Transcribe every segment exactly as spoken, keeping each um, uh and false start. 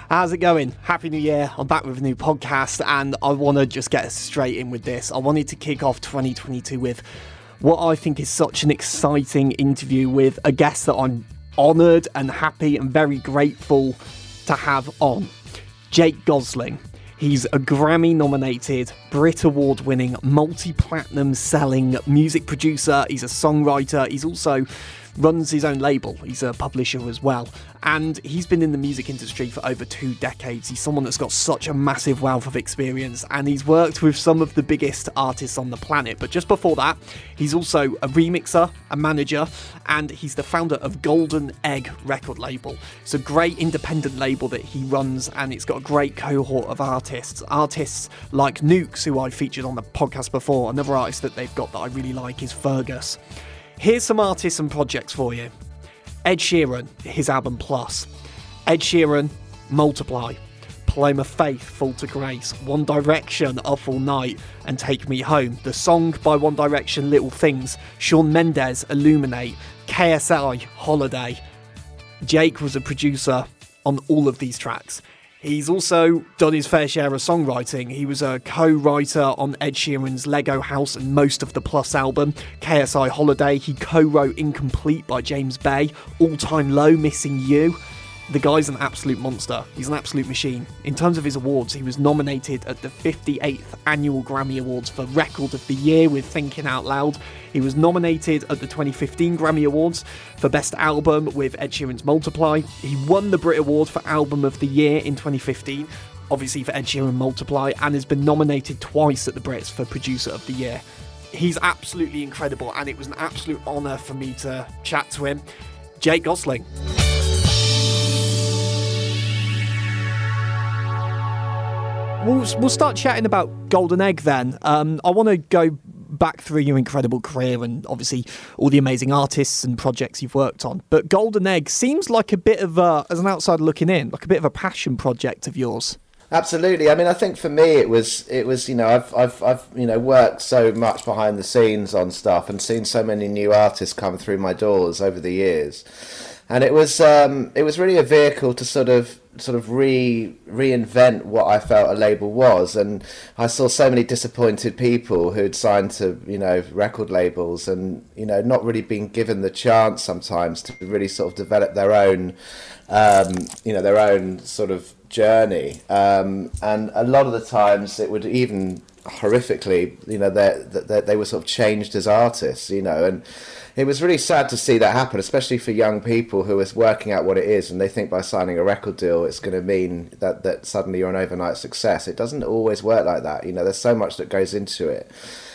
How's it going? Happy New Year. I'm back with a new podcast and I want to just get straight in with this. I wanted to kick off twenty twenty-two with what I think is such an exciting interview with a guest that I'm honoured and happy and very grateful to have on. Jake Gosling. He's a Grammy-nominated, Brit Award-winning, multi-platinum selling music producer. He's a songwriter. He's also runs his own label. He's a publisher as well. And he's been in the music industry for over two decades. He's someone that's got such a massive wealth of experience, and he's worked with some of the biggest artists on the planet. But just before that, he's also a remixer, a manager, and he's the founder of Golden Egg record label. It's a great independent label that he runs, and it's got a great cohort of artists. Artists like Nukes, who I featured on the podcast before. Another artist that they've got that I really like is Fergus. Here's some artists and projects for you. Ed Sheeran, his album Plus. Ed Sheeran, Multiply. Paloma Faith, Fall to Grace. One Direction, Up All Night, and Take Me Home. The song by One Direction, Little Things. Shawn Mendes, Illuminate. K S I, Holiday. Jake was a producer on all of these tracks. He's also done his fair share of songwriting. He was a co-writer on Ed Sheeran's Lego House and most of the Plus album. K S I Holiday, he co-wrote Incomplete by James Bay. All Time Low, Missing You. The guy's an absolute monster. He's an absolute machine. In terms of his awards, he was nominated at the fifty-eighth Annual Grammy Awards for Record of the Year with Thinking Out Loud. He was nominated at the twenty fifteen Grammy Awards for Best Album with Ed Sheeran's Multiply. He won the Brit Award for Album of the Year in twenty fifteen, obviously for Ed Sheeran Multiply, and has been nominated twice at the Brits for Producer of the Year. He's absolutely incredible, and it was an absolute honour for me to chat to him. Jake Gosling. We'll, we'll start chatting about Golden Egg then. Um, I want to go back through your incredible career and obviously all the amazing artists and projects you've worked on. But Golden Egg seems like a bit of a, as an outsider looking in, like a bit of a passion project of yours. Absolutely. I mean, I think for me it was, it was, you know, I've, I've, I've, you know, worked so much behind the scenes on stuff and seen so many new artists come through my doors over the years. And it was, um, it was really a vehicle to sort of, sort of re reinvent what I felt a label was. And I saw so many disappointed people who'd signed to, you know, record labels and, you know, not really been given the chance sometimes to really sort of develop their own, um, you know, their own sort of journey. Um, and a lot of the times it would even horrifically, you know, they, they, they were sort of changed as artists, you know, and it was really sad to see that happen, especially for young people who are working out what it is and they think by signing a record deal it's going to mean that, that suddenly you're an overnight success. It doesn't always work like that. You know, there's so much that goes into it.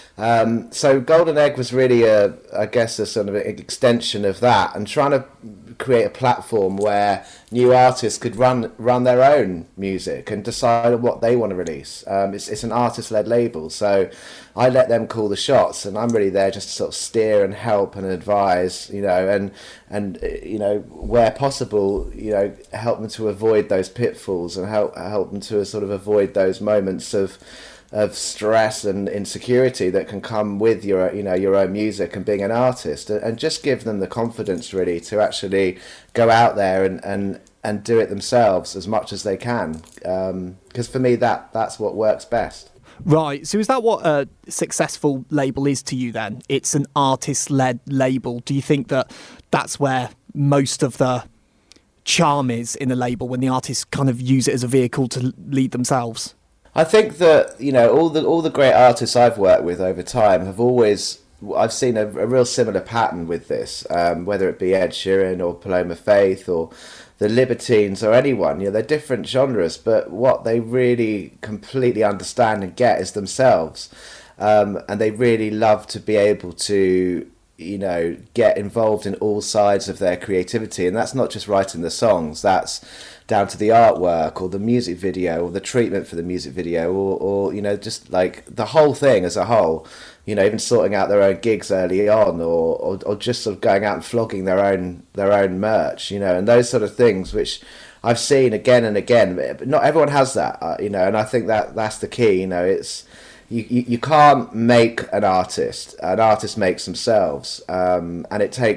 Um, so Golden Egg was really, a, I guess, a sort of an extension of that and trying to create a platform where new artists could run run their own music and decide on what they want to release. Um, it's, it's an artist-led label, so I let them call the shots, and I'm really there just to sort of steer and help and advise, you know, and and you know, where possible, you know, help them to avoid those pitfalls and help help them to sort of avoid those moments of of stress and insecurity that can come with your, you know, your own music and being an artist, and just give them the confidence really to actually go out there and and and do it themselves as much as they can. Um, because for me, that that's what works best. Right. So is that what a successful label is to you then? It's an artist-led label. Do you think that that's where most of the charm is in a label, when the artists kind of use it as a vehicle to lead themselves? I think that, you know, all the all the great artists I've worked with over time have always, I've seen a, a real similar pattern with this, um, whether it be Ed Sheeran or Paloma Faith or the Libertines or anyone. You know, they're different genres, but what they really completely understand and get is themselves. Um, and they really love to be able to, you know, get involved in all sides of their creativity. And that's not just writing the songs, that's down to the artwork or the music video or the treatment for the music video or, or you know, just like the whole thing as a whole. You know, even sorting out their own gigs early on, or, or or just sort of going out and flogging their own their own merch, you know, and those sort of things, which I've seen again and again. But not everyone has that, uh, you know, and I think that that's the key. You know, it's you you, you can't make an artist. An artist makes themselves, um, and it takes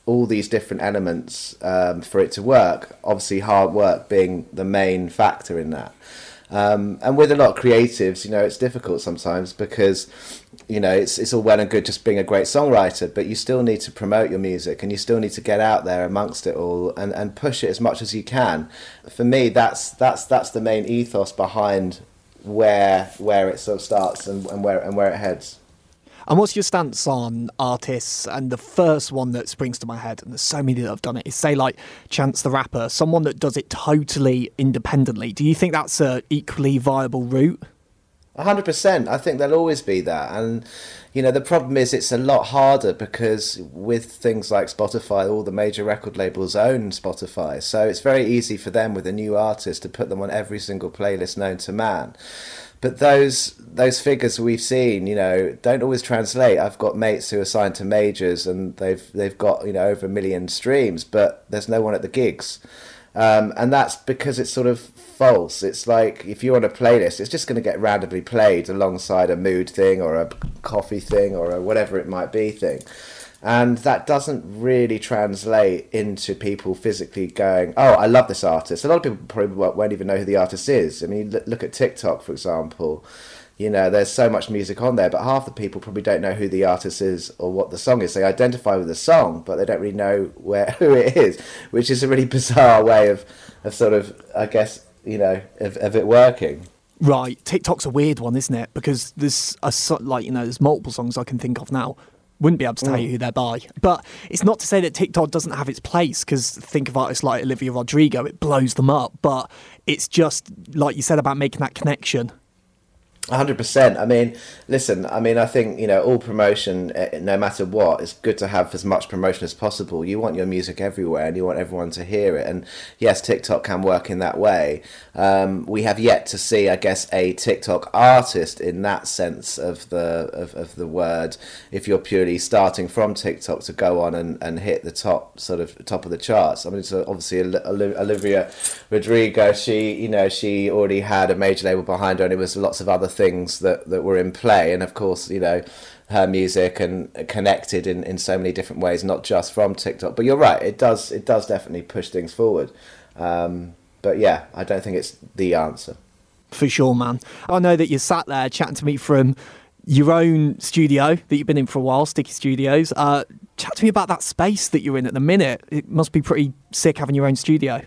all these different elements um, for it to work. Obviously, hard work being the main factor in that. Um, and with a lot of creatives, you know, it's difficult sometimes because, you know, it's it's all well and good just being a great songwriter, but you still need to promote your music and you still need to get out there amongst it all and, and push it as much as you can. For me, that's that's that's the main ethos behind where where it sort of starts and, and where and where it heads. And what's your stance on artists? And the first one that springs to my head, and there's so many that have done it, is say like Chance the Rapper, someone that does it totally independently. Do you think that's a equally viable route? one hundred percent. I think there'll always be that. And, you know, the problem is it's a lot harder because with things like Spotify, all the major record labels own Spotify. So it's very easy for them with a new artist to put them on every single playlist known to man. But those those figures we've seen, you know, don't always translate. I've got mates who are signed to majors and they've they've got, you know, over a million streams, but there's no one at the gigs. Um, and that's because it's sort of false. It's like if you're on a playlist, it's just going to get randomly played alongside a mood thing or a coffee thing or a whatever it might be thing. And that doesn't really translate into people physically going, oh, I love this artist. A lot of people probably won't even know who the artist is. I mean, look at TikTok, for example. You know, there's so much music on there, but half the people probably don't know who the artist is or what the song is. They identify with the song, but they don't really know where who it is, which is a really bizarre way of, of sort of, I guess, you know, of, of it working. Right. TikTok's a weird one, isn't it? Because there's, a, like, you know, there's multiple songs I can think of now. Wouldn't be able to tell mm. you who they're by. But it's not to say that TikTok doesn't have its place, because think of artists like Olivia Rodrigo, it blows them up. But it's just, like you said, about making that connection. one hundred percent. I mean, listen, I mean, I think, you know, all promotion, no matter what, it's good to have as much promotion as possible. You want your music everywhere and you want everyone to hear it. And yes, TikTok can work in that way. Um, we have yet to see, I guess, a TikTok artist in that sense of the of, of the word, if you're purely starting from TikTok to go on and, and hit the top sort of top of the charts. I mean, so obviously Olivia Rodrigo, she, you know, she already had a major label behind her and it was lots of other things that, that were in play. And of course, you know, her music and connected in, in so many different ways, not just from TikTok. But you're right, it does it does definitely push things forward. Um, but yeah, I don't think it's the answer. For sure, man. I know that you're sat there chatting to me from your own studio that you've been in for a while, Sticky Studios. Uh, chat to me about that space that you're in at the minute. It must be pretty sick having your own studio.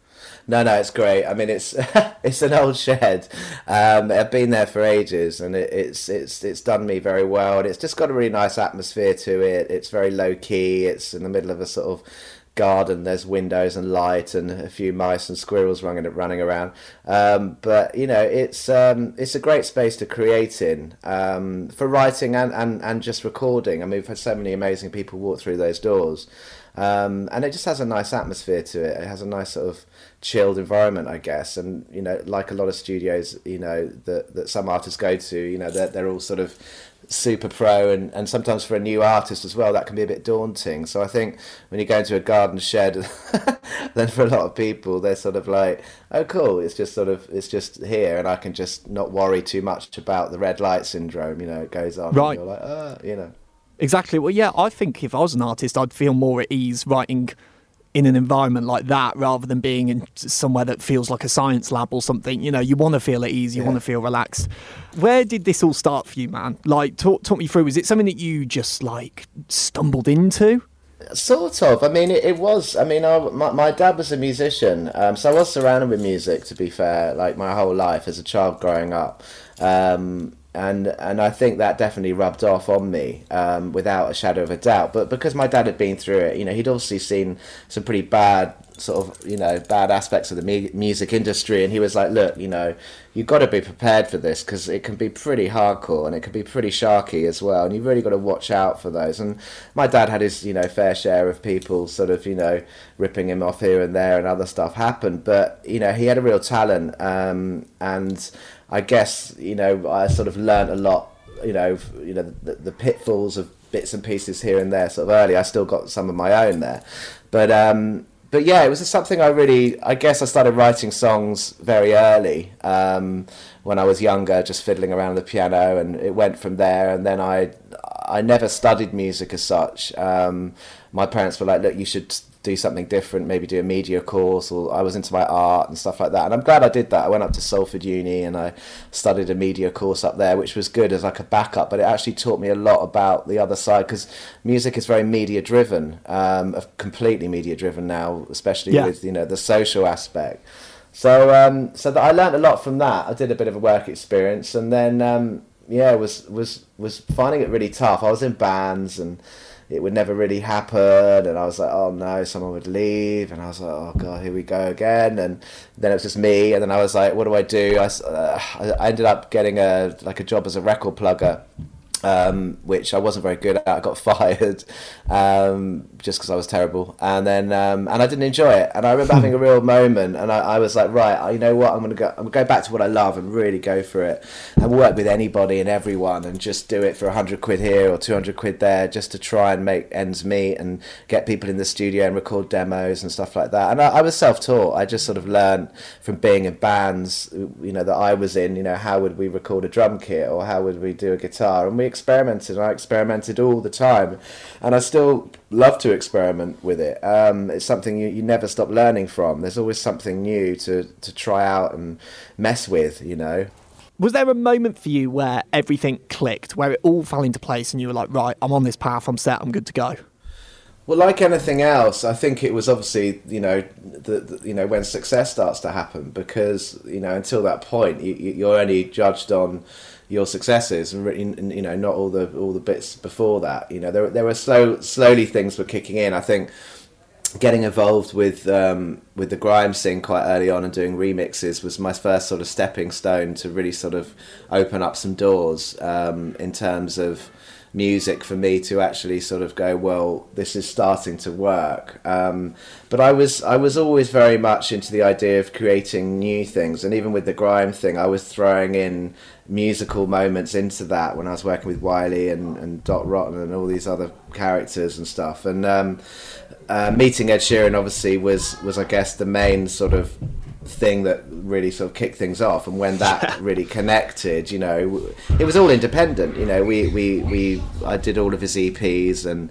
No, no, it's great. I mean, it's it's an old shed. Um, I've been there for ages, and it, it's it's it's done me very well. And it's just got a really nice atmosphere to it. It's very low key. It's in the middle of a sort of garden. There's windows and light, and a few mice and squirrels running running around. Um, but you know, it's um, it's a great space to create in um, for writing and, and and just recording. I mean, we've had so many amazing people walk through those doors. Um, and it just has a nice atmosphere to it. It has a nice sort of chilled environment, I guess. And, you know, like a lot of studios, you know, that, that some artists go to, you know, they're, they're all sort of super pro. And, and sometimes for a new artist as well, that can be a bit daunting. So I think when you go into a garden shed, then for a lot of people, they're sort of like, oh, cool, it's just sort of, it's just here. And I can just not worry too much about the red light syndrome, you know, it goes on. Right. And you're like, oh, you know. Exactly. Well, yeah, I think if I was an artist, I'd feel more at ease writing in an environment like that rather than being in somewhere that feels like a science lab or something. You know, you want to feel at ease, you yeah. want to feel relaxed. Where did this all start for you, man? Like, talk, talk me through. Was it something that you just, like, stumbled into? Sort of. I mean, it, it was. I mean, I, my, my dad was a musician, um, so I was surrounded with music, to be fair, like my whole life as a child growing up. Um, And and I think that definitely rubbed off on me, um, without a shadow of a doubt. But because my dad had been through it, you know, he'd obviously seen some pretty bad sort of, you know, bad aspects of the mu- music industry. And he was like, look, you know, you've got to be prepared for this because it can be pretty hardcore and it can be pretty sharky as well. And you've really got to watch out for those. And my dad had his, you know, fair share of people sort of, you know, ripping him off here and there and other stuff happened. But, you know, he had a real talent. Um, and I guess, you know, I sort of learnt a lot, you know, you know, the, the pitfalls of bits and pieces here and there sort of early. I still got some of my own there. But, um, but yeah, it was just something I really, I guess I started writing songs very early um, when I was younger, just fiddling around the piano, and it went from there. And then I, I never studied music as such. Um, my parents were like, look, you should do something different, maybe do a media course, or I was into my art and stuff like that. And I'm glad I did that. I went up to Salford Uni and I studied a media course up there, which was good as like a backup, but it actually taught me a lot about the other side, because music is very media driven, um, completely media driven now, especially yeah. with, you know, the social aspect. So um, so that I learned a lot from that. I did a bit of a work experience, and then um, yeah, was was was finding it really tough. I was in bands and it would never really happen, and I was like, oh no, someone would leave, and I was like, oh god, here we go again. And then it was just me, and then I was like, what do I do? I, uh, I ended up getting a like a job as a record plugger, um, which I wasn't very good at. I got fired um, just because I was terrible, and then um, and I didn't enjoy it. And I remember having a real moment, and I, I was like, right, you know what, I'm gonna go, I'm gonna go back to what I love and really go for it, and work with anybody and everyone, and just do it for a hundred quid here or two hundred quid there, just to try and make ends meet and get people in the studio and record demos and stuff like that. And I, I was self-taught. I just sort of learned from being in bands, you know, that I was in. You know, how would we record a drum kit, or how would we do a guitar, and we experimented. I experimented all the time, and I still love to experiment with it. Um, it's something you, you never stop learning from. There's always something new to, to try out and mess with, you know. Was there a moment for you where everything clicked, where it all fell into place and you were like, right, I'm on this path, I'm set, I'm good to go? Well, like anything else, I think it was obviously, you know, the, the you know when success starts to happen, because, you know, until that point, you, you're only judged on your successes, and, and you know, not all the all the bits before that. You know, there there were slow slowly things were kicking in. I think getting involved with um, with the grime scene quite early on and doing remixes was my first sort of stepping stone to really sort of open up some doors um, in terms of music for me to actually sort of go, well, this is starting to work. Um, but I was I was always very much into the idea of creating new things, and even with the grime thing, I was throwing in musical moments into that when I was working with Wiley and, and Dot Rotten and all these other characters and stuff. And um, uh, meeting Ed Sheeran obviously was, was, I guess, the main sort of thing that really sort of kicked things off. And when that really connected, you know, it was all independent. You know, we, we, we I did all of his E Ps, and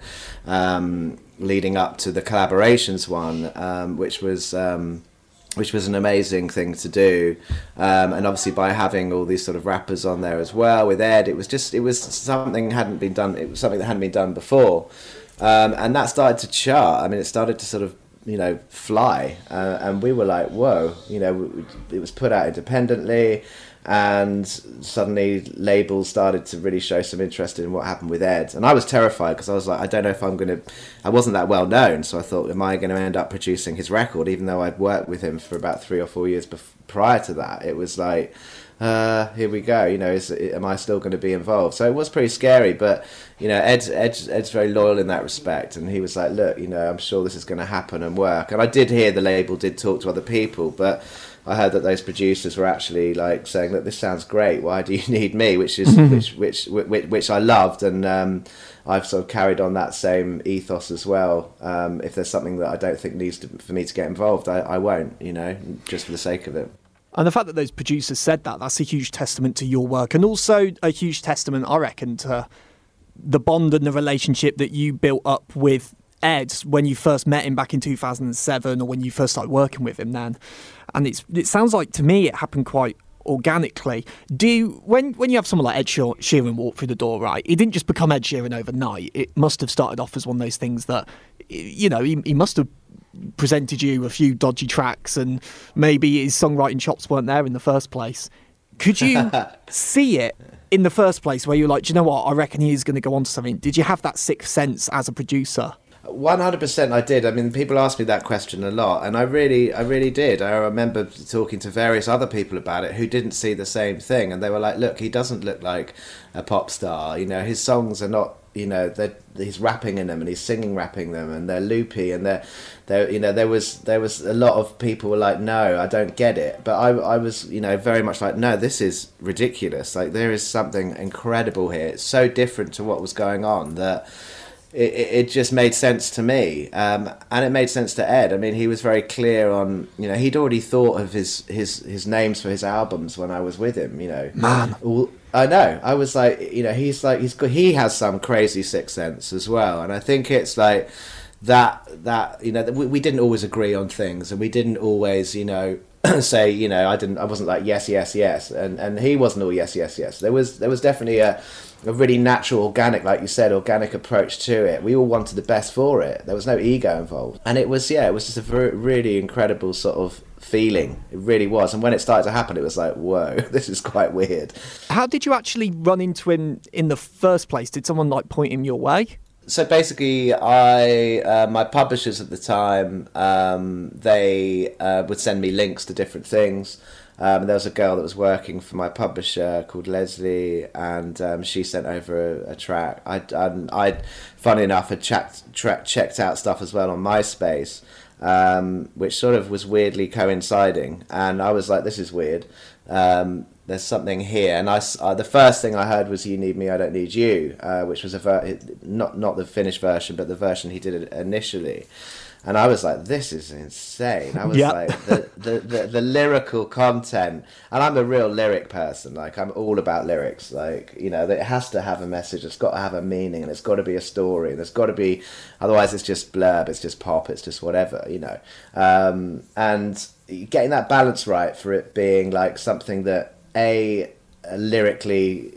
um, leading up to the collaborations one, um, which was... Um, which was an amazing thing to do, um, and obviously by having all these sort of rappers on there as well with Ed, it was just it was something hadn't been done. It was something that hadn't been done before, um, and that started to chart. I mean, it started to sort of you know fly, uh, and we were like, whoa, you know, it was put out independently. And suddenly labels started to really show some interest in what happened with Ed. And I was terrified, because I was like, I don't know if I'm going to... I wasn't that well known, so I thought, am I going to end up producing his record? Even though I'd worked with him for about three or four years bef- prior to that. It was like, uh, here we go, you know, is, am I still going to be involved? So it was pretty scary, but, you know, Ed, Ed, Ed's very loyal in that respect. And he was like, look, you know, I'm sure this is going to happen and work. And I did hear the label did talk to other people, but... I heard that those producers were actually like saying, "Look, this sounds great. Why do you need me?" Which is which, which which which I loved, and um, I've sort of carried on that same ethos as well. Um, if there's something that I don't think needs to, for me to get involved, I, I won't. You know, just for the sake of it. And the fact that those producers said that, that's a huge testament to your work, and also a huge testament, I reckon, to the bond and the relationship that you built up with Ed when you first met him back in two thousand seven, or when you first started working with him then. And it's it sounds like to me it happened quite organically. Do you, when when you have someone like Ed Sheeran walk through the door, right? He didn't just become Ed Sheeran overnight. It must have started off as one of those things that, you know, he, he must have presented you a few dodgy tracks, and maybe his songwriting chops weren't there in the first place. Could you see it in the first place where you're like, do you know what? I reckon he is going to go on to something. Did you have that sixth sense as a producer? one hundred percent I did. I mean, people ask me that question a lot, and I really I really did. I remember talking to various other people about it who didn't see the same thing, and they were like, look, he doesn't look like a pop star. You know, his songs are not, you know, he's rapping in them, and he's singing rapping them, and they're loopy, and they're, they're you know, there was there was a lot of people were like, no, I don't get it. But I I was, you know, very much like, no, this is ridiculous. Like, there is something incredible here. It's so different to what was going on that, it, it just made sense to me, um, and it made sense to Ed. I mean, he was very clear on, you know, he'd already thought of his his his names for his albums when I was with him. You know, Man. All, I know. I was like, you know, he's like he's got, he has some crazy sixth sense as well, and I think it's like that that you know we, we didn't always agree on things, and we didn't always, you know. say you know I didn't I wasn't like yes yes yes and and he wasn't all yes yes yes. There was there was definitely a a really natural, organic, like you said, organic approach to it. We all wanted the best for it. There was no ego involved, and it was yeah it was just a very, really incredible sort of feeling. It really was. And when it started to happen, it was like, whoa, this is quite weird. How did you actually run into him in the first place? Did someone like point him your way? So basically, I uh, my publishers at the time, um, they uh, would send me links to different things. Um, there was a girl that was working for my publisher called Leslie, and um, she sent over a, a track. I, I, funny enough, had checked tra- checked out stuff as well on MySpace, um, which sort of was weirdly coinciding, and I was like, "This is weird." Um, there's something here, and I uh, the first thing I heard was "You Need Me, I Don't Need You," uh, which was a ver- not not the finished version, but the version he did initially, and I was like, "This is insane." I was yep. like, the, the, the the lyrical content, and I'm a real lyric person. Like, I'm all about lyrics. Like, you know, it has to have a message. It's got to have a meaning, and it's got to be a story. And there's got to be, otherwise it's just blurb. It's just pop. It's just whatever, you know. Um, and getting that balance right for it being like something that a lyrically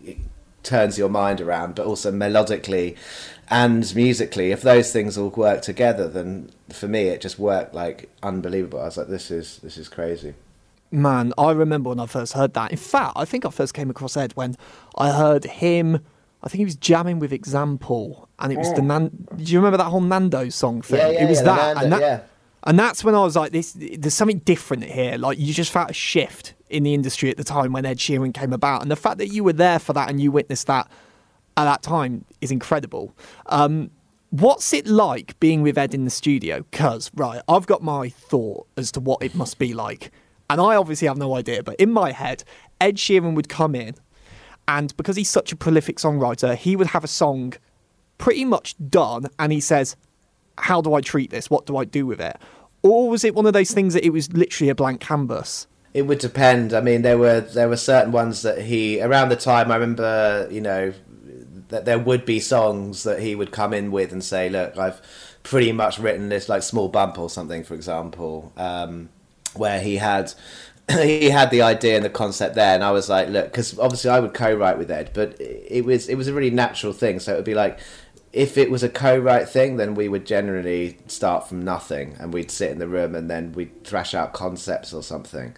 turns your mind around, but also melodically and musically, if those things all work together, then for me it just worked like unbelievable. I was like, this is this is crazy. Man, I remember when I first heard that. In fact, I think I first came across Ed when I heard him, I think he was jamming with Example, and it was yeah. the Nan- do you remember that whole Nando's song thing? Yeah, yeah, it was yeah, that, Nando, and that yeah. And that's when I was like, "This, there's something different here." Like, you just felt a shift in the industry at the time when Ed Sheeran came about. And the fact that you were there for that and you witnessed that at that time is incredible. Um, what's it like being with Ed in the studio? Because, right, I've got my thought as to what it must be like. And I obviously have no idea. But in my head, Ed Sheeran would come in. And because he's such a prolific songwriter, he would have a song pretty much done. And he says, how do I treat this? What do I do with it? Or was it one of those things that it was literally a blank canvas? It would depend. I mean, there were there were certain ones that he, around the time, I remember, you know, that there would be songs that he would come in with and say, look, I've pretty much written this, like Small Bump or something, for example, um, where he had he had the idea and the concept there, and I was like, look, because obviously I would co-write with Ed, but it was it was a really natural thing, so it would be like, if it was a co-write thing, then we would generally start from nothing and we'd sit in the room and then we'd thrash out concepts or something.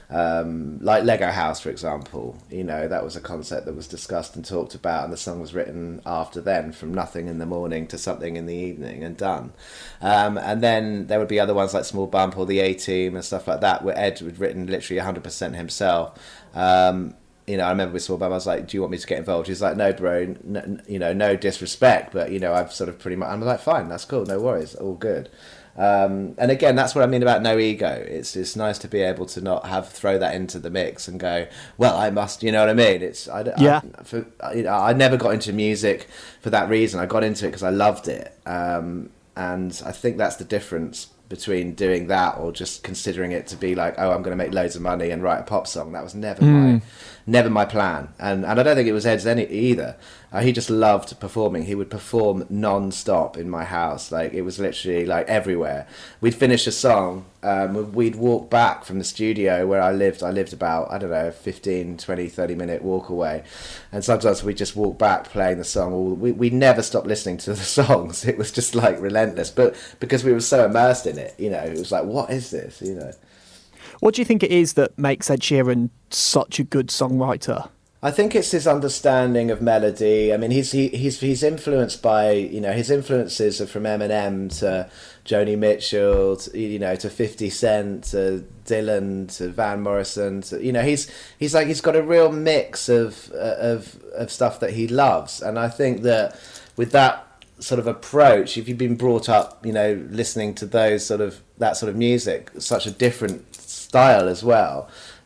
Um, like Lego House, for example, you know, that was a concept that was discussed and talked about, and the song was written after then, from nothing in the morning to something in the evening, and done. Um, and then there would be other ones like Small Bump or the A-Team and stuff like that, where Ed had written literally one hundred percent himself. Um, You know, I remember with Small Bump, I was like, do you want me to get involved? He's like, no, bro, no, you know, no disrespect, but, you know, I've sort of pretty much, I'm like, fine, that's cool, no worries, all good. Um, and again, that's what I mean about no ego. It's it's nice to be able to not have, throw that into the mix and go, well, I must, you know what I mean? It's, I, yeah. I, for, you know, I never got into music for that reason. I got into it because I loved it. Um, and I think that's the difference between doing that or just considering it to be like, oh, I'm going to make loads of money and write a pop song. That was never mm. my never my plan, and and I don't think it was Ed's any either. Uh, he just loved performing. He would perform non-stop in my house. Like, it was literally like everywhere. We'd finish a song, um, we'd walk back from the studio where I lived. I lived about, I don't know, fifteen, twenty, thirty minute walk away, and sometimes we'd just walk back playing the song. We we never stopped listening to the songs. It was just like relentless, but because we were so immersed in it, you know, it was like, what is this, you know? What do you think it is that makes Ed Sheeran such a good songwriter? I think it's his understanding of melody. I mean, he's he, he's he's influenced by, you know, his influences are from Eminem to Joni Mitchell, to, you know, to fifty Cent, to Dylan, to Van Morrison. To, you know, he's he's like he's got a real mix of of of stuff that he loves, and I think that with that sort of approach, if you've been brought up, you know, listening to those sort of that sort of music, such a different style as well,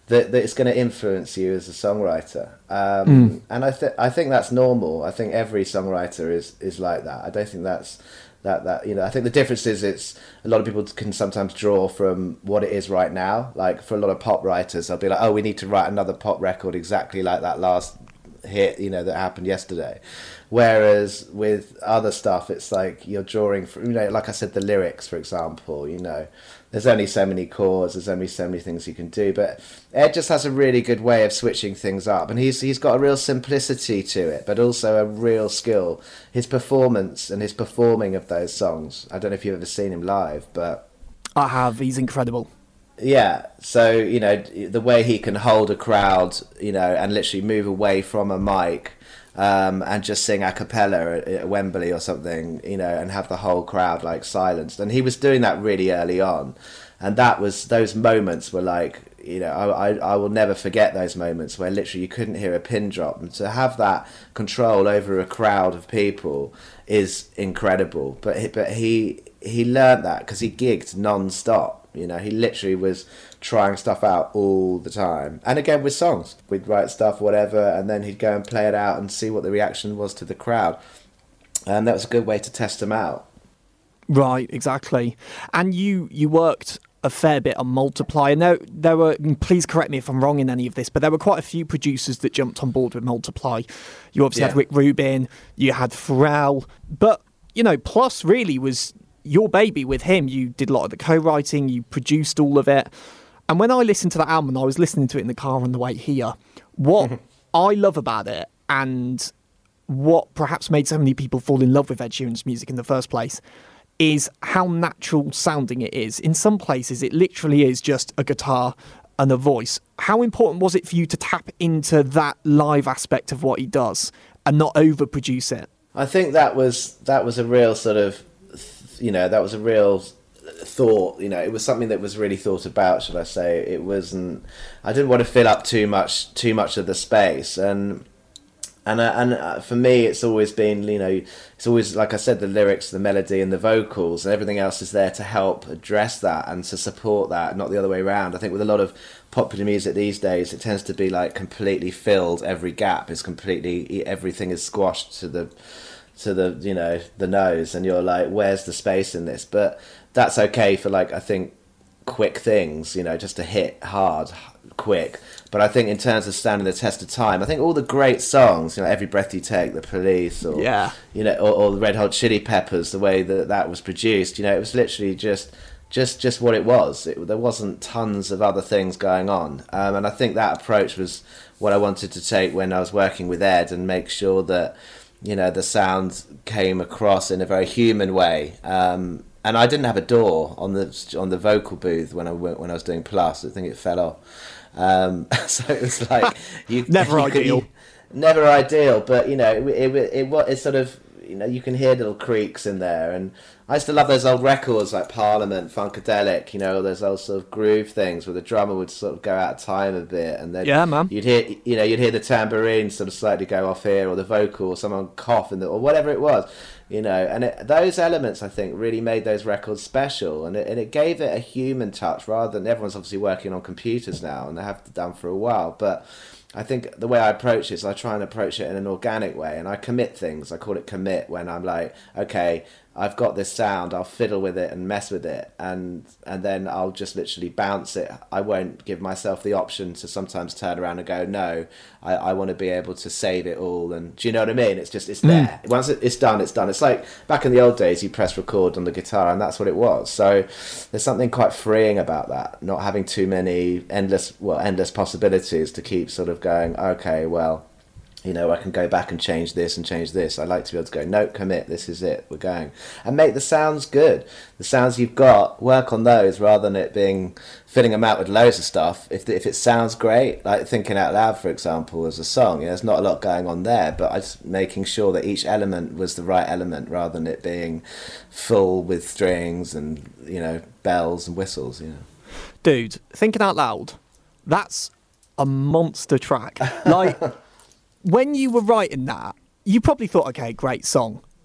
that, that it's going to influence you as a songwriter. Um, Mm. And I think I think that's normal. I think every songwriter is is like that. I don't think that's that that you know. I think the difference is it's a lot of people can sometimes draw from what it is right now. Like for a lot of pop writers, they'll be like, oh, we need to write another pop record exactly like that last hit, you know, that happened yesterday. Whereas with other stuff, it's like you're drawing from, you know, like I said, the lyrics, for example, you know, there's only so many chords, there's only so many things you can do. But Ed just has a really good way of switching things up, and he's he's got a real simplicity to it, but also a real skill. His performance and his performing of those songs, I don't know if you've ever seen him live, but I have. He's incredible. yeah, so, you know, the way he can hold a crowd, you know, and literally move away from a mic um, and just sing a cappella at, at Wembley or something, you know, and have the whole crowd, like, silenced. And he was doing that really early on. And that was, those moments were like, you know, I, I, I will never forget those moments where literally you couldn't hear a pin drop. And to have that control over a crowd of people is incredible. But he, but he, he learned that because he gigged non-stop. You know, he literally was trying stuff out all the time. And again, with songs, we'd write stuff, whatever, and then he'd go and play it out and see what the reaction was to the crowd. And that was a good way to test them out. Right, exactly. And you you worked a fair bit on Multiply. And there, there were, please correct me if I'm wrong in any of this, but there were quite a few producers that jumped on board with Multiply. You obviously yeah. had Rick Rubin, you had Pharrell, but, you know, Plus really was your baby with him. You did a lot of the co-writing, you produced all of it. And when I listened to that album, and I was listening to it in the car on the way here, what I love about it, and what perhaps made so many people fall in love with Ed Sheeran's music in the first place, is how natural sounding it is. In some places, it literally is just a guitar and a voice. How important was it for you to tap into that live aspect of what he does and not overproduce it? I think that was that was a real sort of, you know, that was a real thought. You know, it was something that was really thought about, should I say. It wasn't, I didn't want to fill up too much too much of the space. And and uh, and uh, for me, it's always been, you know, it's always, like I said, the lyrics, the melody and the vocals, and everything else is there to help address that and to support that, not the other way around. I think with a lot of popular music these days, it tends to be like completely filled. Every gap is completely, everything is squashed to the to the, you know, the nose, and you're like, where's the space in this? But that's okay for, like, I think quick things, you know, just to hit hard, quick. But I think in terms of standing the test of time, I think all the great songs, you know, Every Breath You Take, The Police, or yeah. you know, or, or the Red Hot Chili Peppers, the way that that was produced, you know, it was literally just just just what it was. It, there wasn't tons of other things going on, um, and I think that approach was what I wanted to take when I was working with Ed, and make sure that, you know, the sound came across in a very human way. Um, and I didn't have a door on the on the vocal booth when I went, when I was doing Plus. I think it fell off. Um, so it was like you never you ideal, could, you, never ideal. But you know, it it it was it's sort of, you know, you can hear little creaks in there. And I used to love those old records like Parliament, Funkadelic, you know, those old sort of groove things where the drummer would sort of go out of time a bit, and then yeah, man, you'd hear, you know, you'd hear the tambourine sort of slightly go off here, or the vocal, or someone cough in the, or whatever it was, you know. And it, those elements, I think, really made those records special, and it, and it gave it a human touch rather than, everyone's obviously working on computers now, and they have done for a while, but I think the way I approach it is I try and approach it in an organic way, and I commit things. I call it commit, when I'm like, okay, I've got this sound, I'll fiddle with it and mess with it, and and then I'll just literally bounce it. I won't give myself the option to sometimes turn around and go, no, I, I want to be able to save it all. And do you know what I mean? It's just, it's there. Mm. Once it's done, it's done. It's like back in the old days, you press record on the guitar, and that's what it was. So there's something quite freeing about that, not having too many endless, well, endless possibilities to keep sort of going, okay, well, you know, I can go back and change this and change this. I like to be able to go, no, commit, this is it, we're going. And make the sounds good. The sounds you've got, work on those rather than it being, filling them out with loads of stuff. If if it sounds great, like Thinking Out Loud, for example, as a song, you know, there's not a lot going on there, but I just making sure that each element was the right element rather than it being full with strings and, you know, bells and whistles, you know. Dude, Thinking Out Loud, that's a monster track. Like, when you were writing that, you probably thought, okay, great song.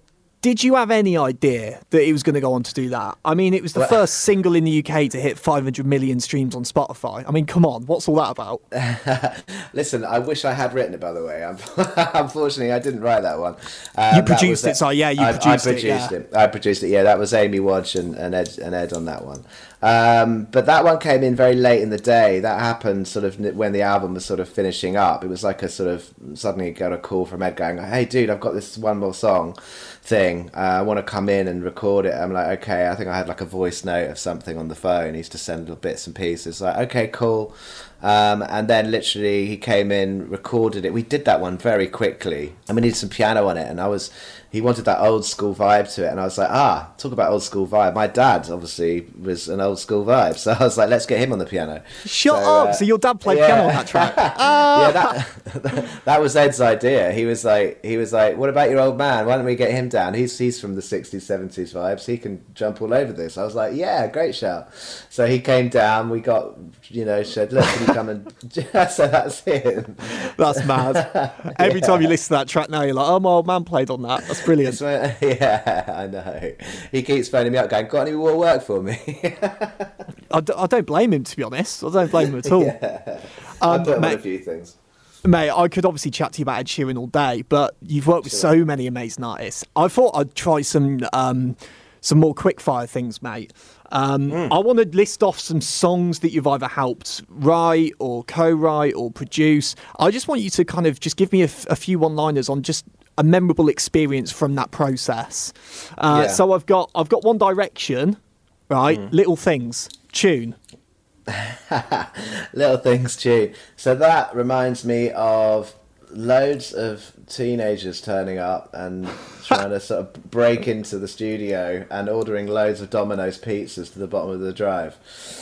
Did you have any idea that he was going to go on to do that? I mean, it was the well, first single in the U K to hit five hundred million streams on Spotify. I mean, come on, what's all that about? Listen, I wish I had written it, by the way. Unfortunately, I didn't write that one. Um, you produced it, so yeah, you I, produced, I produced it. Yeah. it. I produced it, yeah. That was Amy Wadge and, and, Ed, and Ed on that one. Um, but that one came in very late in the day. That happened sort of when the album was sort of finishing up. It was like a sort of, suddenly got a call from Ed going, hey, dude, I've got this one more song thing. Uh, I want to come in and record it. I'm like, okay, I think I had like a voice note of something on the phone. He used to send little bits and pieces. Like, okay, cool. Um, and then literally he came in, recorded it. We did that one very quickly, and we needed some piano on it. And I was, he wanted that old school vibe to it, and I was like, ah, talk about old school vibe. My dad obviously was an old school vibe, so I was like, let's get him on the piano. Shut so, up! Uh, so your dad played yeah. piano on that track? Ah. Yeah, that, that was Ed's idea. He was like, he was like, what about your old man? Why don't we get him down? He's he's from the sixties, seventies vibes. He can jump all over this. I was like, yeah, great shout. So he came down. We got, you know, said, look, can you come and so that's him. That's mad. Every yeah. time you listen to that track now, you're like, oh, my old man played on that. That's brilliant. Yeah, I know. He keeps phoning me up going, got any more work for me? I, d- I don't blame him, to be honest. I don't blame him at all. Yeah. Um, I put him mate, on a few things. Mate, I could obviously chat to you about Ed Sheeran all day, but you've worked with sure. so many amazing artists. I thought I'd try some um, some more quickfire things, mate. Um, mm. I want to list off some songs that you've either helped write or co-write or produce. I just want you to kind of just give me a, f- a few one-liners on just a memorable experience from that process. Uh, yeah. So I've got I've got One Direction, right? Mm. Little Things, tune. Little Things tune. So that reminds me of loads of teenagers turning up and trying to sort of break into the studio and ordering loads of Domino's pizzas to the bottom of the drive.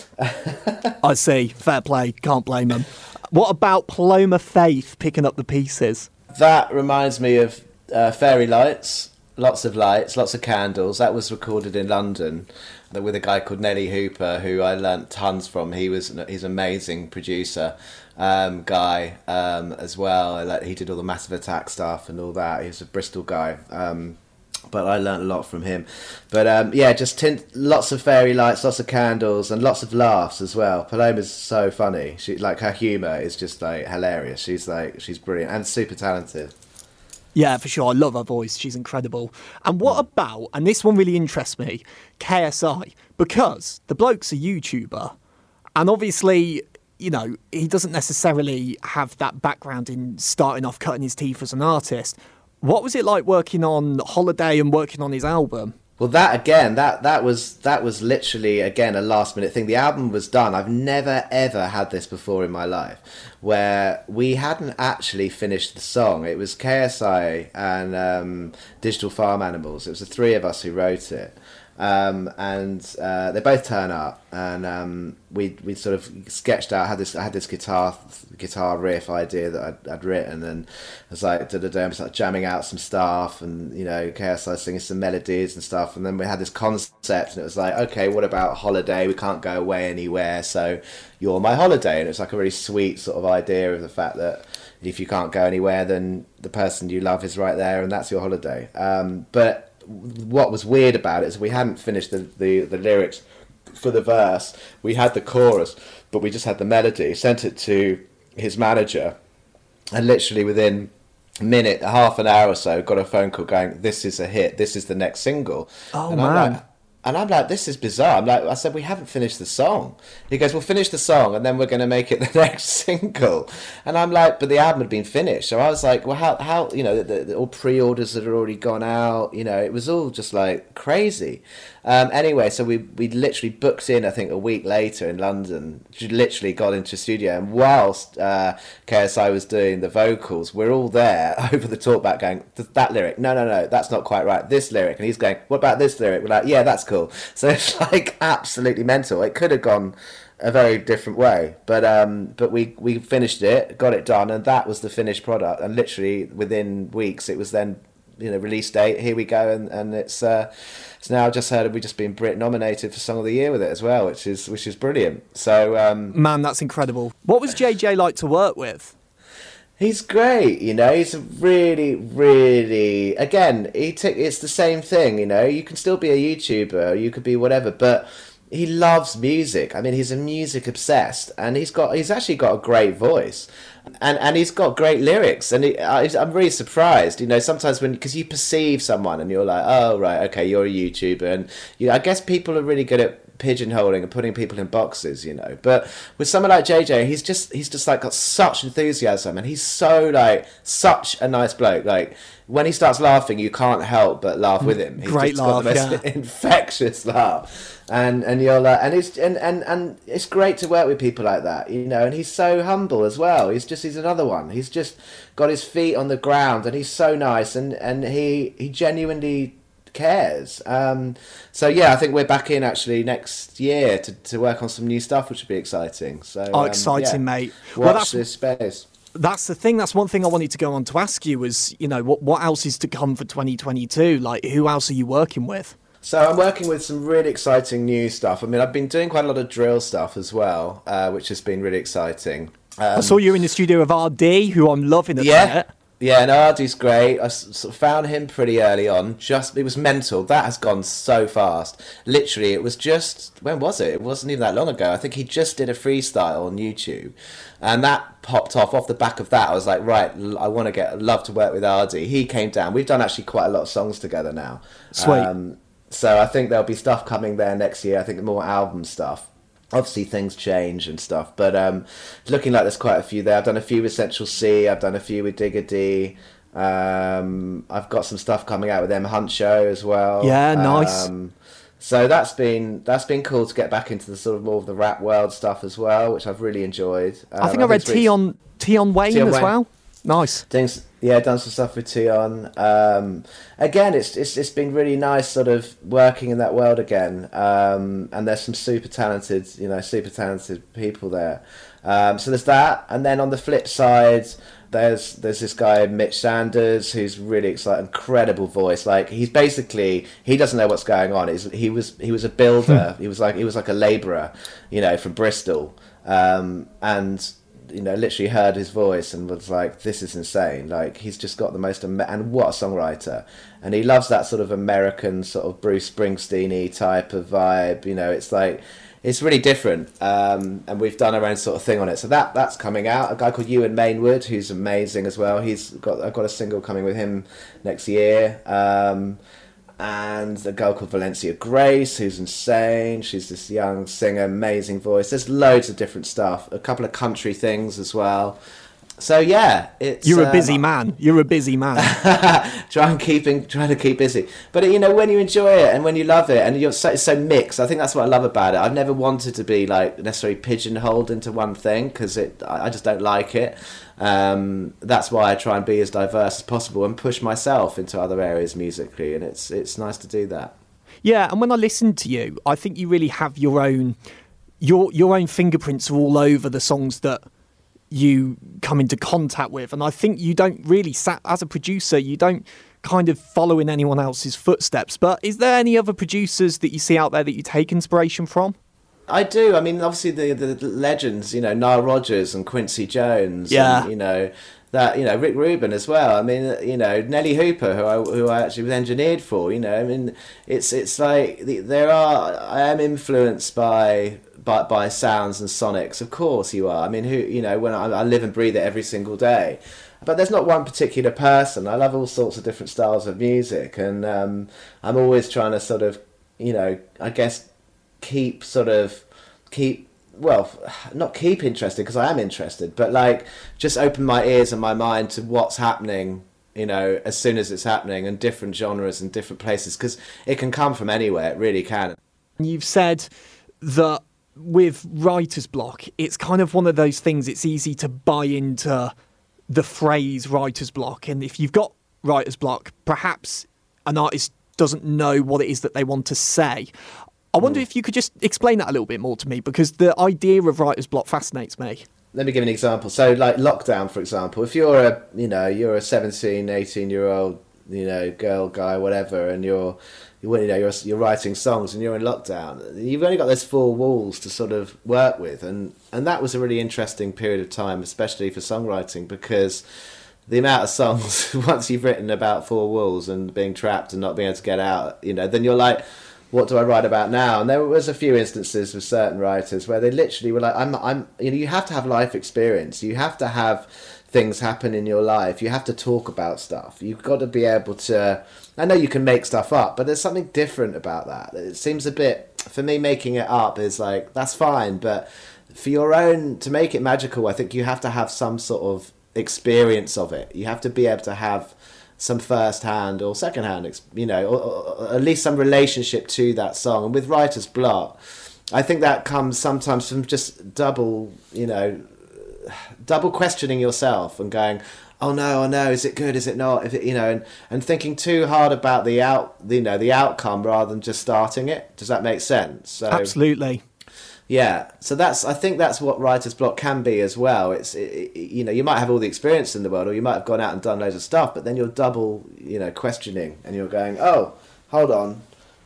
I see. Fair play. Can't blame them. What about Paloma Faith picking up the pieces? That reminds me of uh, Fairy Lights. Lots of lights, lots of candles. That was recorded in London with a guy called Nelly Hooper, who I learnt tons from. He was he's an amazing producer um, guy um, as well. Like, he did all the Massive Attack stuff and all that. He was a Bristol guy, um, but I learnt a lot from him. But um, yeah, just tint, lots of fairy lights, lots of candles, and lots of laughs as well. Paloma's so funny. She like her humour is just like hilarious. She's like she's brilliant and super talented. Yeah, for sure. I love her voice. She's incredible. And what about, and this one really interests me, K S I, because the bloke's a YouTuber, and obviously, you know, he doesn't necessarily have that background in starting off cutting his teeth as an artist. What was it like working on Holiday and working on his album? Well, that again, that that was that was literally again a last minute thing. The album was done. I've never ever had this before in my life, where we hadn't actually finished the song. It was K S I and um, Digital Farm Animals. It was the three of us who wrote it. Um, and uh, they both turn up, and um, we we sort of sketched out. Had this I had this guitar guitar riff idea that I'd, I'd written, and I was like, da da da, like jamming out some stuff, and you know, K S I singing some melodies and stuff. And then we had this concept, and it was like, okay, what about holiday? We can't go away anywhere, so you're my holiday. And it's like a really sweet sort of idea of the fact that if you can't go anywhere, then the person you love is right there, and that's your holiday. Um, but what was weird about it is we hadn't finished the, the, the lyrics for the verse. We had the chorus, but we just had the melody. Sent it to his manager, and literally within a minute, half an hour or so, got a phone call going, "This is a hit. This is the next single." Oh, and man. I'm like, and I'm like, this is bizarre. I'm like, I said, we haven't finished the song. He goes, we'll finish the song and then we're going to make it the next single. And I'm like, but the album had been finished. So I was like, well, how, how you know, the, the, all pre-orders had already gone out. You know, it was all just like crazy. Um, anyway, so we we literally booked in, I think, a week later in London. She literally got into a studio. And whilst uh, K S I was doing the vocals, we're all there over the talkback going, that lyric, no, no, no, that's not quite right. This lyric. And he's going, what about this lyric? We're like, yeah, that's cool. So it's like absolutely mental. It could have gone a very different way, but um, but we we finished it, got it done, and that was the finished product. And literally within weeks, it was then, you know, release date. Here we go, and and it's uh, it's now just heard we've just been Brit nominated for Song of the Year with it as well, which is which is brilliant. So um, man, that's incredible. What was J J like to work with? He's great, you know. He's a really, really. Again, he t- it's the same thing, you know. You can still be a YouTuber, you could be whatever, but he loves music. I mean, he's a music obsessed, and he's got he's actually got a great voice, and and he's got great lyrics. And he, I, I'm really surprised, you know. Sometimes when because you perceive someone and you're like, oh right, okay, you're a YouTuber, and you, I guess people are really good at pigeonholing and putting people in boxes, you know. But with someone like J J, he's just he's just like got such enthusiasm, and he's so like such a nice bloke. Like when he starts laughing, you can't help but laugh with him. He's Great just laugh, got the most yeah. infectious laugh, and and you're like, and it's and, and and it's great to work with people like that, you know. And he's so humble as well. He's just he's another one. He's just got his feet on the ground, and he's so nice, and and he he genuinely cares. Um, so yeah, I think we're back in actually next year to, to work on some new stuff, which would be exciting. So Oh, um, exciting, yeah. mate. Watch Well, that's this space. that's the thing. That's one thing I wanted to go on to ask you was, you know, what what else is to come for twenty twenty-two? Like, who else are you working with? So I'm working with some really exciting new stuff. I mean, I've been doing quite a lot of drill stuff as well, uh, which has been really exciting. Um, I saw you in the studio with R D, who I'm loving at the yeah. minute. Yeah, no, Ardy's great. I s- sort of found him pretty early on. Just it was mental. That has gone so fast. Literally, it was just when was it? It wasn't even that long ago. I think he just did a freestyle on YouTube, and that popped off. Off the back of that, I was like, right, l- I want to get, love to work with Ardy. He came down. We've done actually quite a lot of songs together now. Sweet. Um, so I think there'll be stuff coming there next year. I think more album stuff. Obviously things change and stuff, but um, it's looking like there's quite a few there. I've done a few with Central C, I've done a few with Digger D, um, I've got some stuff coming out with M Hunt Show as well. Yeah, nice. Um, so that's been that's been cool to get back into the sort of more of the rap world stuff as well, which I've really enjoyed. Um, I think I read it's really- Tion Tion Wayne Tion as Wayne. well. Nice. Things, yeah, done some stuff with Tion. Um, again, it's it's it's been really nice, sort of working in that world again. Um, and there's some super talented, you know, super talented people there. Um, so there's that, and then on the flip side, there's there's this guy Mitch Sanders who's really exciting, incredible voice. Like he's basically he doesn't know what's going on. He's, he was he was a builder. he was like he was like a labourer, you know, from Bristol, um, and. You know, literally heard his voice and was like, "This is insane!" Like he's just got the most am- and what a songwriter, and he loves that sort of American sort of Bruce Springsteen-y type of vibe. You know, it's like it's really different, um, and we've done our own sort of thing on it. So that that's coming out. A guy called Ewan Mainwood, who's amazing as well. He's got I've got a single coming with him next year. Um, and a girl called Valencia Grace, who's insane. She's this young singer, amazing voice. There's loads of different stuff, a couple of country things as well. So yeah, it's You're a um, busy man. You're a busy man. try and keeping trying to keep busy. But you know, when you enjoy it and when you love it, and you're so, it's so mixed. I think that's what I love about it. I've never wanted to be like necessarily pigeonholed into one thing because it I I just don't like it. Um, that's why I try and be as diverse as possible and push myself into other areas musically, and it's it's nice to do that. Yeah, and when I listen to you, I think you really have your own your your own fingerprints are all over the songs that you come into contact with, and I think you don't really sat as a producer you don't kind of follow in anyone else's footsteps. But is there any other producers that you see out there that you take inspiration from? I do. I mean, obviously the the legends, you know, Nile Rodgers and Quincy Jones, Yeah. and, you know, that, you know, Rick Rubin as well. I mean, you know, Nelly Hooper, who I who I actually was engineered for. You know, I mean, it's it's like the, there are. I am influenced by. By, by sounds and sonics, of course you are. I mean, who you know, when I, I live and breathe it every single day. But there's not one particular person. I love all sorts of different styles of music, and um, I'm always trying to sort of, you know, I guess keep sort of keep well, not keep interested because I am interested, but like just open my ears and my mind to what's happening. You know, as soon as it's happening, and different genres and different places, because it can come from anywhere. It really can. You've said that with writer's block, it's kind of one of those things, it's easy to buy into the phrase writer's block. And if you've got writer's block, perhaps an artist doesn't know what it is that they want to say. I wonder mm. if you could just explain that a little bit more to me, because the idea of writer's block fascinates me. Let me give an example. So like lockdown, for example, if you're a, you know, you're a seventeen, eighteen year old, you know, girl, guy, whatever, and you're, you know you're you're writing songs and you're in lockdown. You've only got those four walls to sort of work with, and and that was a really interesting period of time, especially for songwriting, because the amount of songs once you've written about four walls and being trapped and not being able to get out, you know, then you're like, what do I write about now? And there was a few instances with certain writers where they literally were like, I'm, I'm, you know, you have to have life experience. You have to have things happen in your life. You have to talk about stuff. You've got to be able to, I know you can make stuff up, but there's something different about that. It seems a bit, for me, making it up is like, that's fine. But for your own, to make it magical, I think you have to have some sort of experience of it. You have to be able to have some first-hand or second-hand, you know, or, or at least some relationship to that song. And with writer's block, I think that comes sometimes from just double, you know, double questioning yourself and going, oh no, oh no, is it good, is it not? If it, you know, and, and thinking too hard about the out, you know, the outcome rather than just starting it. Does that make sense? So, absolutely. Yeah, so that's I think that's what writer's block can be as well. It's it, it, you know, you might have all the experience in the world, or you might have gone out and done loads of stuff, but then you're double, you know, questioning, and you're going, oh, hold on,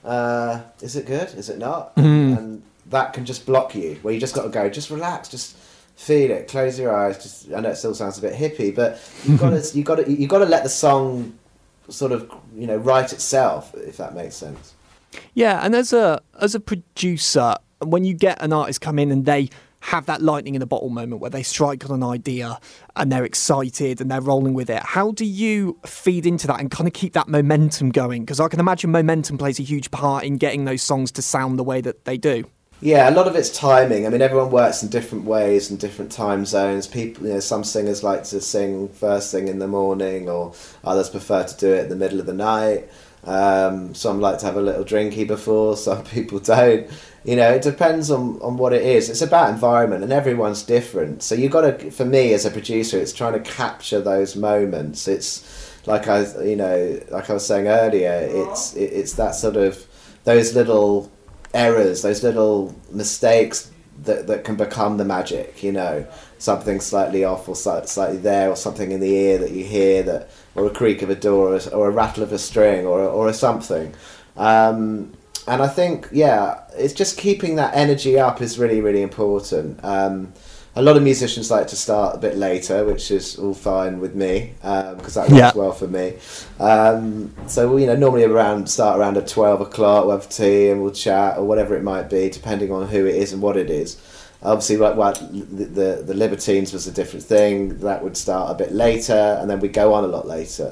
uh, is it good? Is it not? Mm. And that can just block you. Where you just got to go, just relax, just feel it, close your eyes. Just I know it still sounds a bit hippie, but you've got to you got to you got to let the song sort of, you know, write itself, if that makes sense. Yeah, and as a as a producer, when you get an artist come in and they have that lightning in a bottle moment where they strike on an idea and they're excited and they're rolling with it, how do you feed into that and kind of keep that momentum going? Because I can imagine momentum plays a huge part in getting those songs to sound the way that they do. Yeah, a lot of it's timing. I mean, everyone works in different ways and different time zones. People, you know, some singers like to sing first thing in the morning, or others prefer to do it in the middle of the night. Um, some like to have a little drinky before, some people don't. You know, it depends on, on what it is. It's about environment, and everyone's different. So you got to, for me as a producer, it's trying to capture those moments. It's like I, you know, like I was saying earlier, it's it, it's that sort of those little errors, those little mistakes that that can become the magic. You know, something slightly off or slightly there, or something in the ear that you hear, that, or a creak of a door, or a, or a rattle of a string, or a, or a something. Um, And I think, yeah, it's just keeping that energy up is really, really important. Um, a lot of musicians like to start a bit later, which is all fine with me, because um, that works yeah. well for me. Um, so, you know, normally around start around at twelve o'clock, we'll have tea and we'll chat, or whatever it might be, depending on who it is and what it is. Obviously, like, well, the, the, the Libertines was a different thing. That would start a bit later, and then we'd go on a lot later.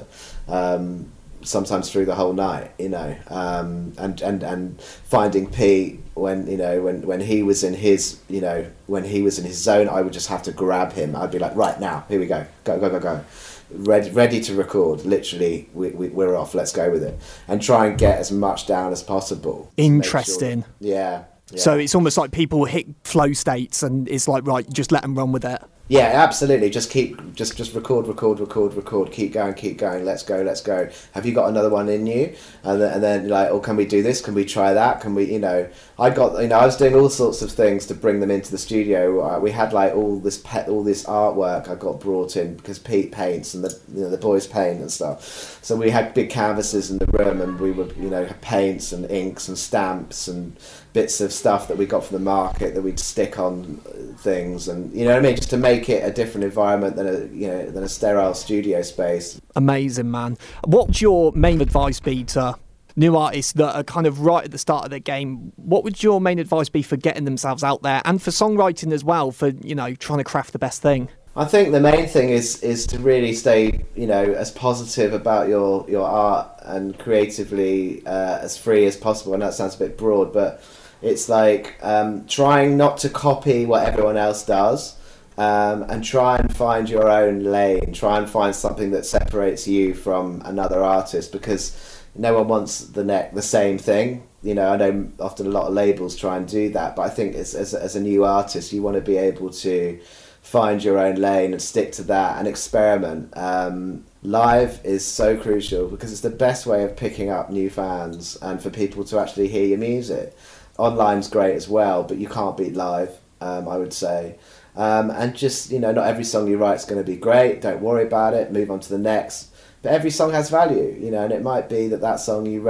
Um, sometimes through the whole night, you know, um, and, and, and finding Pete when, you know, when, when he was in his, you know, when he was in his zone, I would just have to grab him. I'd be like, right now, here we go, go, go, go, go. Ready, ready to record, literally, we, we, we're off, let's go with it. And try and get as much down as possible. Interesting. Sure. Yeah, yeah. So it's almost like people hit flow states and it's like, right, just let them run with it. Yeah, absolutely. Just keep, just just record, record, record, record. Keep going, keep going. Let's go, let's go. Have you got another one in you? And then, and then like, oh, can we do this? Can we try that? Can we, you know? I got, you know, I was doing all sorts of things to bring them into the studio. Uh, we had like all this pet, all this artwork I got brought in because Pete paints and the, you know, the boys paint and stuff. So we had big canvases in the room, and we would, you know, have paints and inks and stamps and bits of stuff that we got from the market that we'd stick on things, and you know what I mean, just to make it a different environment than a, you know, than a sterile studio space. Amazing, man. What would your main advice be to new artists that are kind of right at the start of their game? What would your main advice be for getting themselves out there, and for songwriting as well, for, you know, trying to craft the best thing? I think the main thing is is to really stay, you know, as positive about your your art and creatively uh, as free as possible. And that sounds a bit broad, but it's like um, trying not to copy what everyone else does, um, and try and find your own lane. Try and find something that separates you from another artist, because no one wants the ne- the same thing. You know, I know often a lot of labels try and do that, but I think as as, as a new artist, you want to be able to find your own lane and stick to that and experiment. Um, live is so crucial because it's the best way of picking up new fans and for people to actually hear your music. Online's great as well, but you can't beat live, um, I would say. Um, and just, you know, not every song you write is going to be great. Don't worry about it. Move on to the next. But every song has value, you know, and it might be that that song you wrote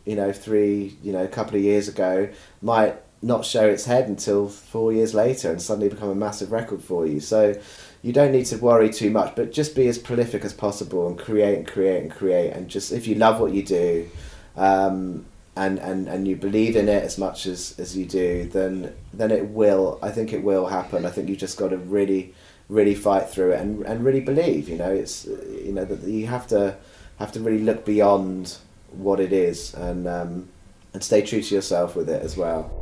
you know, three, you know, a couple of years ago might not show its head until four years later and suddenly become a massive record for you. So you don't need to worry too much, but just be as prolific as possible and create and create and create. And just, if you love what you do, um, and, and, and you believe in it as much as, as you do, then then it will, I think it will happen. I think you just got to really, really fight through it and, and really believe, you know, it's, you know, that you have to, have to really look beyond what it is, and um, and stay true to yourself with it as well.